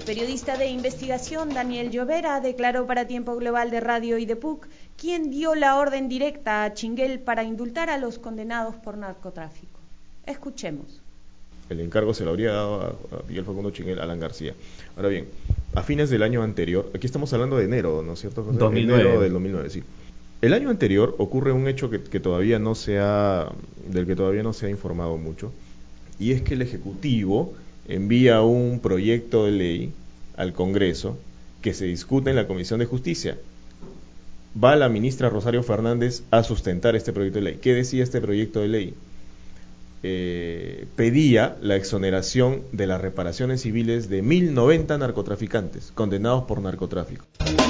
periodista de investigación Daniel Llovera declaró para Tiempo Global de Radio y de PUC quién dio la orden directa a Chinguel para indultar a los condenados por narcotráfico. Escuchemos. El encargo se lo habría dado a Miguel Facundo Chinguel, Alan García. Ahora bien, a fines del año anterior, aquí estamos hablando de enero, ¿no es cierto, José? 2009. Enero del 2009, sí. El año anterior ocurre un hecho del que todavía no se ha informado mucho, y es que el Ejecutivo envía un proyecto de ley al Congreso que se discute en la Comisión de Justicia. Va la ministra Rosario Fernández a sustentar este proyecto de ley. ¿Qué decía este proyecto de ley? Pedía la exoneración de las reparaciones civiles de 1090 narcotraficantes condenados por narcotráfico.